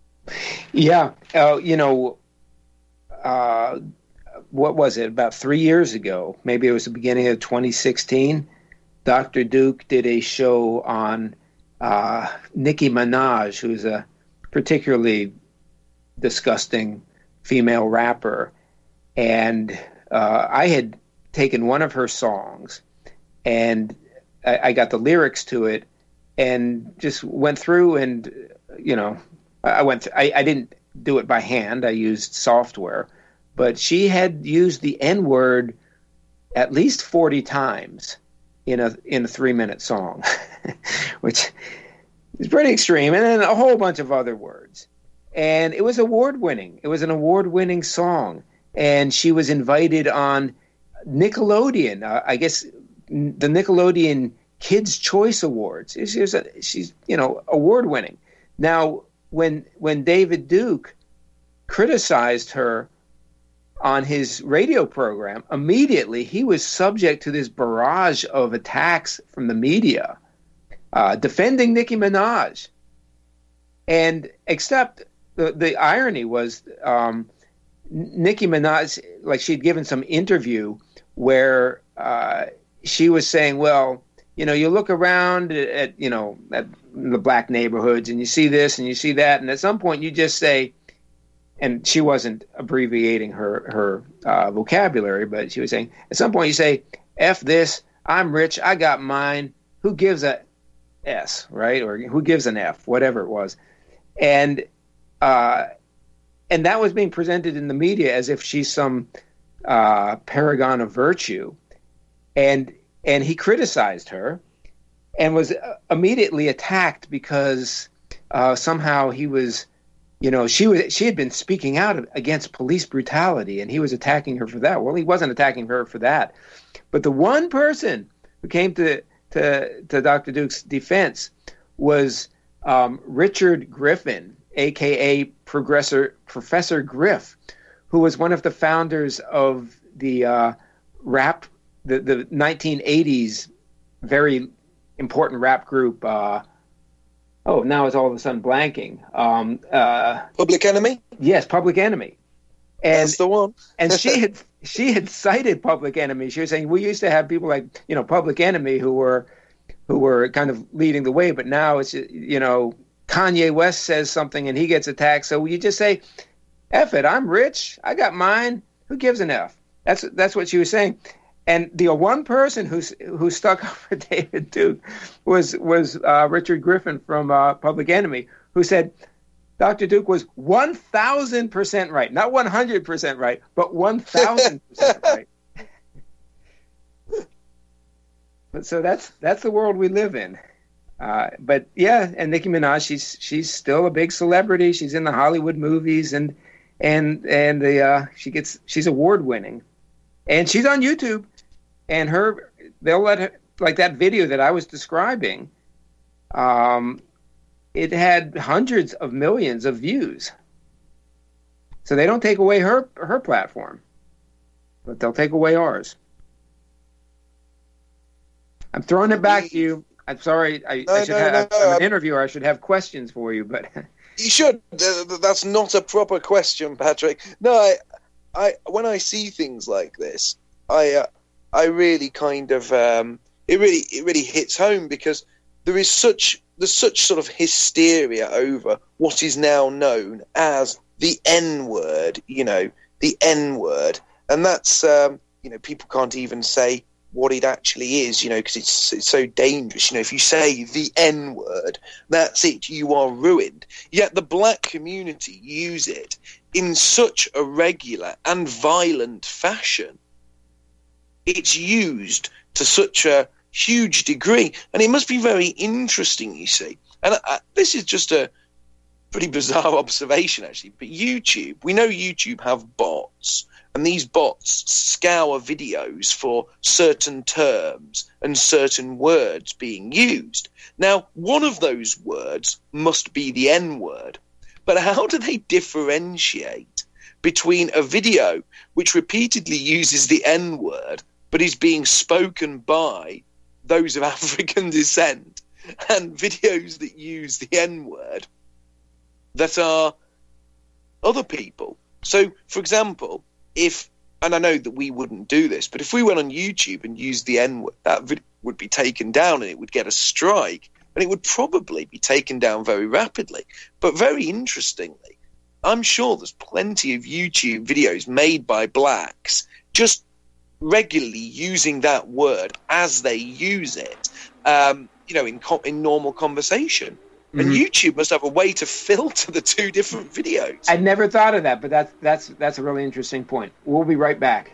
Yeah, uh, you know, uh, what was it? About three years ago, maybe it was the beginning of twenty sixteen. Doctor Duke did a show on uh, Nicki Minaj, who's a particularly disgusting female rapper, and uh, I had taken one of her songs, and I, I got the lyrics to it, and just went through and, you know, I went. Th- I, I didn't do it by hand. I used software, but she had used the N word at least forty times in a in a three minute song, which is pretty extreme, and then a whole bunch of other words. And it was award winning. It was an award winning song, and she was invited on Nickelodeon. Uh, I guess the Nickelodeon Kids Choice Awards. She's a, she's you know award winning. Now, when when David Duke criticized her on his radio program, immediately he was subject to this barrage of attacks from the media, uh, defending Nicki Minaj. And except the, the irony was um, Nicki Minaj, like she'd given some interview where uh, she was saying, well, you know, you look around at, you know, at the black neighborhoods and you see this and you see that. And at some point you just say, and she wasn't abbreviating her, her uh, vocabulary, but she was saying, at some point you say, F this, I'm rich, I got mine, who gives a S, right? Or who gives an F, whatever it was. And uh, and that was being presented in the media as if she's some uh, paragon of virtue. And and he criticized her and was immediately attacked because uh, somehow he was, you know, she was she had been speaking out against police brutality, and he was attacking her for that. Well, he wasn't attacking her for that. But the one person who came to to, to Doctor Duke's defense was um, Richard Griffin, a k a. Progressor, Professor Griff, who was one of the founders of the uh, rap, the, the nineteen eighties very important rap group. Uh, oh, now it's all of a sudden blanking. Um, uh, Public Enemy? Yes, Public Enemy. And, That's the one. and she had she had cited Public Enemy. She was saying, we used to have people like, you know, Public Enemy who were who were kind of leading the way, but now it's, you know, Kanye West says something and he gets attacked. So you just say, F it, I'm rich, I got mine, who gives an F? That's that's what she was saying. And the one person who who stuck up for David Duke was was uh, Richard Griffin from uh, Public Enemy, who said Doctor Duke was one thousand percent right. Not one hundred percent right, but one thousand percent right. But so that's that's the world we live in. Uh, but yeah, and Nicki Minaj, she's she's still a big celebrity. She's in the Hollywood movies, and and and the uh, she gets she's award winning, and she's on YouTube, and her they'll let her, like that video that I was describing. Um, it had hundreds of millions of views. So they don't take away her her platform, but they'll take away ours. I'm throwing it back to you. I'm sorry. I, no, I should no, have no, I'm an no. interviewer. I should have questions for you, but You should. That's not a proper question, Patrick. No, I, I when I see things like this, I, uh, I really kind of, um, it really, it really hits home because there is such, there's such sort of hysteria over what is now known as the N word. You know, the N word, and that's, um, you know, people can't even say what it actually is, you know, because it's, it's so dangerous. You know, if you say the N word, that's it, you are ruined. Yet the black community use it in such a regular and violent fashion. It's used to such a huge degree, and it must be very interesting, you see. And uh, this is just a pretty bizarre observation, actually, but YouTube, we know YouTube have bots, and these bots scour videos for certain terms and certain words being used. Now, one of those words must be the N word. But how do they differentiate between a video which repeatedly uses the N word but is being spoken by those of African descent and videos that use the N word that are other people? So, for example, if, and I know that we wouldn't do this, but if we went on YouTube and used the N-word, that video would be taken down and it would get a strike, and it would probably be taken down very rapidly. But very interestingly, I'm sure there's plenty of YouTube videos made by blacks just regularly using that word as they use it, um, you know, in, co- in normal conversation. And YouTube must have a way to filter the two different videos. I'd never thought of that, but that's that's that's a really interesting point. We'll be right back.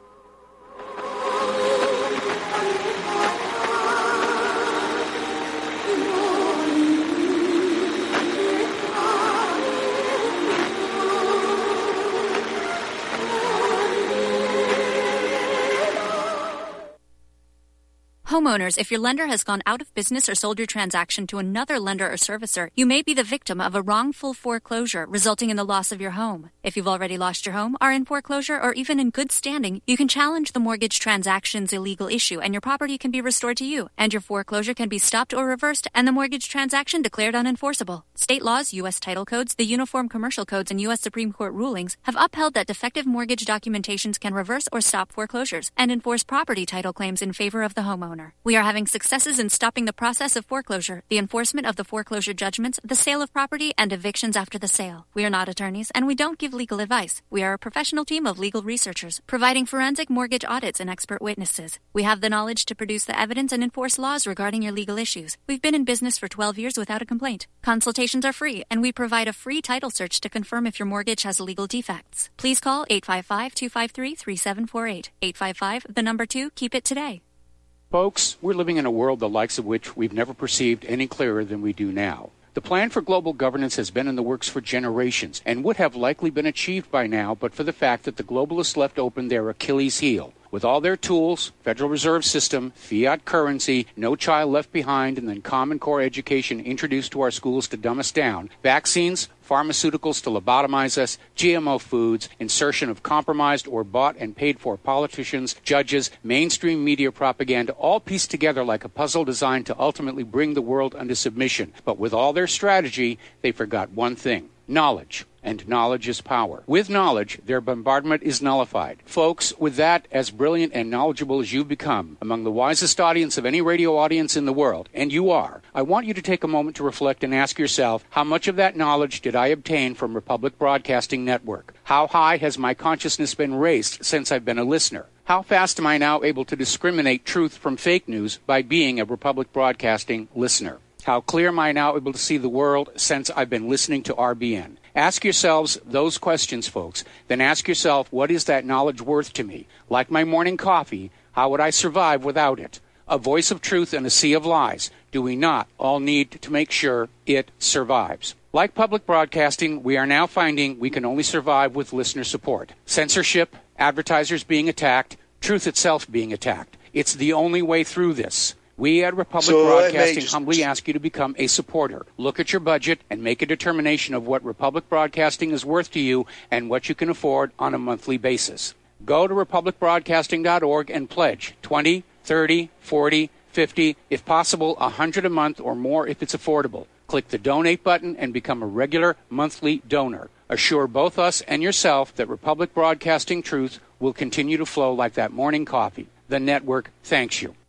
Homeowners, if your lender has gone out of business or sold your transaction to another lender or servicer, you may be the victim of a wrongful foreclosure resulting in the loss of your home. If you've already lost your home, are in foreclosure, or even in good standing, you can challenge the mortgage transaction's illegal issue and your property can be restored to you, and your foreclosure can be stopped or reversed and the mortgage transaction declared unenforceable. State laws, U S title codes, the Uniform Commercial Codes, and U S Supreme Court rulings have upheld that defective mortgage documentations can reverse or stop foreclosures and enforce property title claims in favor of the homeowner. We are having successes in stopping the process of foreclosure, the enforcement of the foreclosure judgments, the sale of property, and evictions after the sale. We are not attorneys, and we don't give legal advice. We are a professional team of legal researchers, providing forensic mortgage audits and expert witnesses. We have the knowledge to produce the evidence and enforce laws regarding your legal issues. We've been in business for twelve years without a complaint. Consultations are free, and we provide a free title search to confirm if your mortgage has legal defects. Please call eight five five, two five three, three seven four eight. eight five five, the number two, keep it today. Folks, we're living in a world the likes of which we've never perceived any clearer than we do now. The plan for global governance has been in the works for generations and would have likely been achieved by now but for the fact that the globalists left open their Achilles heel. With all their tools, Federal Reserve System, fiat currency, no child left behind, and then Common Core education introduced to our schools to dumb us down, vaccines, pharmaceuticals to lobotomize us, G M O foods, insertion of compromised or bought and paid for politicians, judges, mainstream media propaganda, all pieced together like a puzzle designed to ultimately bring the world under submission. But with all their strategy, they forgot one thing: knowledge. And knowledge is power. With knowledge, their bombardment is nullified. Folks, with that, as brilliant and knowledgeable as you've become, among the wisest audience of any radio audience in the world, and you are, I want you to take a moment to reflect and ask yourself, how much of that knowledge did I obtain from Republic Broadcasting Network? How high has my consciousness been raised since I've been a listener? How fast am I now able to discriminate truth from fake news by being a Republic Broadcasting listener? How clear am I now able to see the world since I've been listening to R B N? Ask yourselves those questions, folks. Then ask yourself, what is that knowledge worth to me? Like my morning coffee, how would I survive without it? A voice of truth in a sea of lies. Do we not all need to make sure it survives? Like public broadcasting, we are now finding we can only survive with listener support. Censorship, advertisers being attacked, truth itself being attacked. It's the only way through this. We at Republic so Broadcasting just... humbly ask you to become a supporter. Look at your budget and make a determination of what Republic Broadcasting is worth to you and what you can afford on a monthly basis. Go to republic broadcasting dot org and pledge twenty, thirty, forty, fifty, if possible, one hundred a month or more if it's affordable. Click the donate button and become a regular monthly donor. Assure both us and yourself that Republic Broadcasting truth will continue to flow like that morning coffee. The network thanks you.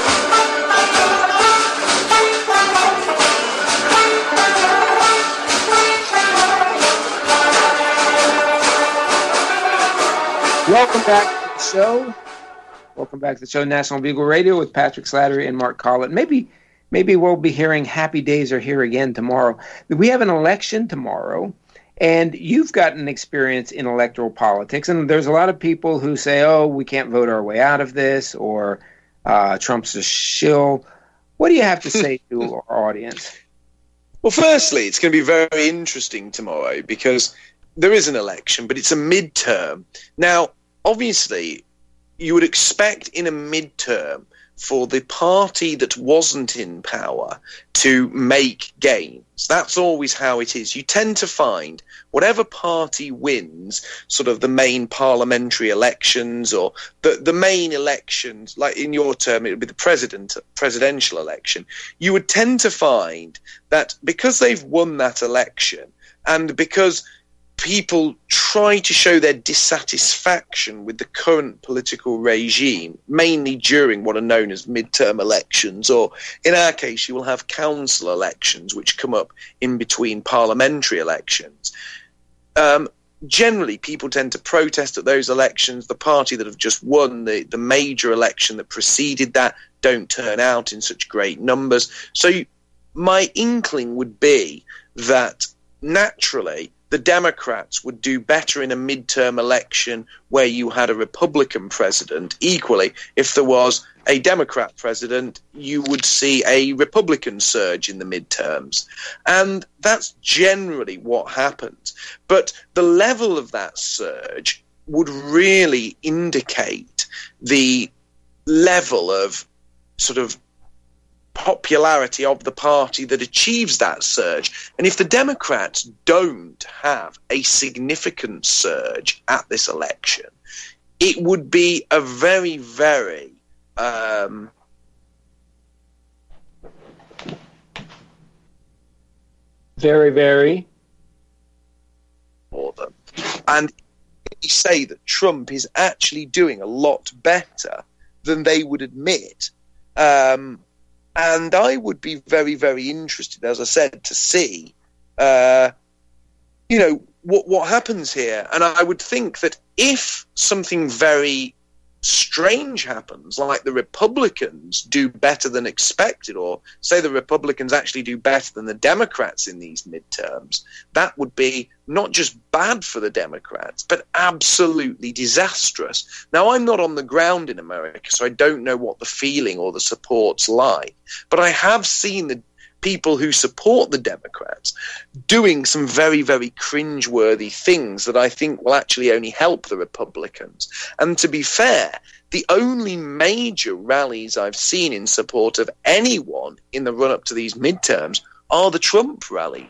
Welcome back to the show. Welcome back to the show, National Bugle Radio, with Patrick Slattery and Mark Collett. Maybe, maybe we'll be hearing "Happy Days Are Here Again" tomorrow. We have an election tomorrow, and you've got an experience in electoral politics. And there's a lot of people who say, "Oh, we can't vote our way out of this," or uh, "Trump's a shill." What do you have to say to our audience? Well, firstly, it's going to be very interesting tomorrow because there is an election, but it's a midterm. Now, obviously, you would expect in a midterm for the party that wasn't in power to make gains. That's always how it is. You tend to find whatever party wins sort of the main parliamentary elections or the, the main elections, like in your term, it would be the president presidential election. You would tend to find that because they've won that election and because people try to show their dissatisfaction with the current political regime, mainly during what are known as midterm elections, or in our case, you will have council elections, which come up in between parliamentary elections. Um, generally, people tend to protest at those elections. The party that have just won the, the major election that preceded that don't turn out in such great numbers. So you, my inkling would be that naturally the Democrats would do better in a midterm election where you had a Republican president. Equally, if there was a Democrat president, you would see a Republican surge in the midterms. And that's generally what happens. But the level of that surge would really indicate the level of sort of popularity of the party that achieves that surge. And if the Democrats don't have a significant surge at this election, it would be a very, very um, very, very for them. And you say that Trump is actually doing a lot better than they would admit. Um, And I would be very, very interested, as I said, to see, uh, you know, what what happens here. And I would think that if something very strange happens, like the Republicans do better than expected, or say the Republicans actually do better than the Democrats in these midterms, that would be not just bad for the Democrats, but absolutely disastrous. Now, I'm not on the ground in America, so I don't know what the feeling or the support's like, but I have seen the people who support the Democrats doing some very, very cringeworthy things that I think will actually only help the Republicans. And to be fair, the only major rallies I've seen in support of anyone in the run-up to these midterms are the Trump rally.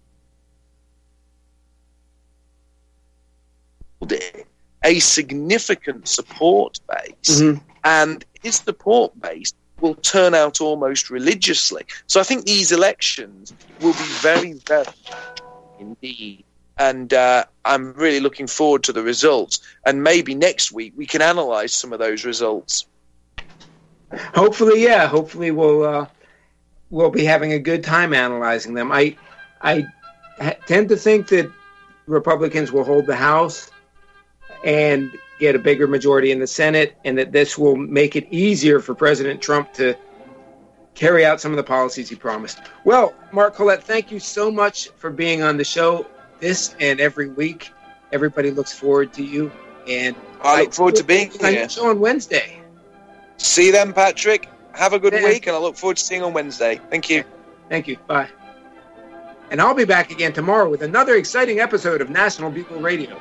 A significant support base, mm-hmm. and his support base will turn out almost religiously. So I think these elections will be very, very indeed. And uh, I'm really looking forward to the results. And maybe next week we can analyse some of those results. Hopefully, yeah. Hopefully we'll uh, we'll be having a good time analysing them. I I ha- tend to think that Republicans will hold the House and get a bigger majority in the Senate, and that this will make it easier for President Trump to carry out some of the policies he promised. Well, Mark Collette, thank you so much for being on the show this and every week. Everybody looks forward to you. And I look forward to being here. Show on Wednesday. See you then, Patrick. Have a good yeah. week, and I look forward to seeing you on Wednesday. Thank you. Thank you. Bye. And I'll be back again tomorrow with another exciting episode of National Bugle Radio.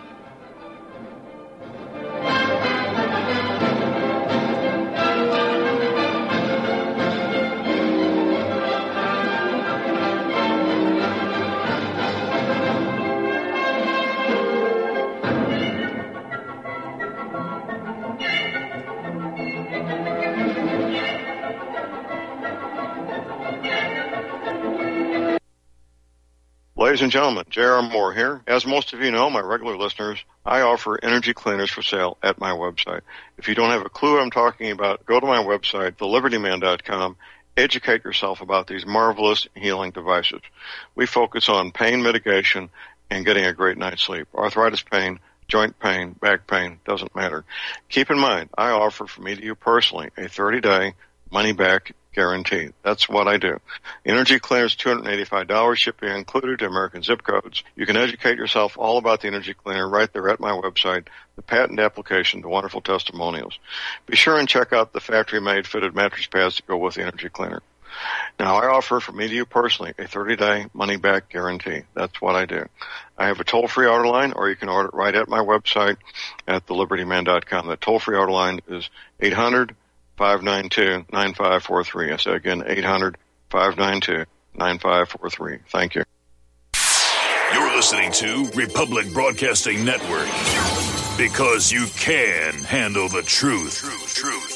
Ladies and gentlemen, J R. Moore here. As most of you know, my regular listeners, I offer energy cleaners for sale at my website. If you don't have a clue what I'm talking about, go to my website, the liberty man dot com. Educate yourself about these marvelous healing devices. We focus on pain mitigation and getting a great night's sleep. Arthritis pain, joint pain, back pain, doesn't matter. Keep in mind, I offer for me to you personally a thirty-day money-back guarantee. That's what I do. Energy Cleaners, two hundred eighty-five dollars, shipping included to American zip codes. You can educate yourself all about the Energy Cleaner right there at my website, the patent application, the wonderful testimonials. Be sure and check out the factory-made fitted mattress pads to go with the Energy Cleaner. Now, I offer for me to you personally a thirty-day money-back guarantee. That's what I do. I have a toll-free order line, or you can order it right at my website at the liberty man dot com. The toll-free order line is eight hundred, five nine two, nine five four three. I say again, eight hundred, five nine two, nine five four three. Thank you. You're listening to Republic Broadcasting Network, because you can handle the truth. Truth, truth.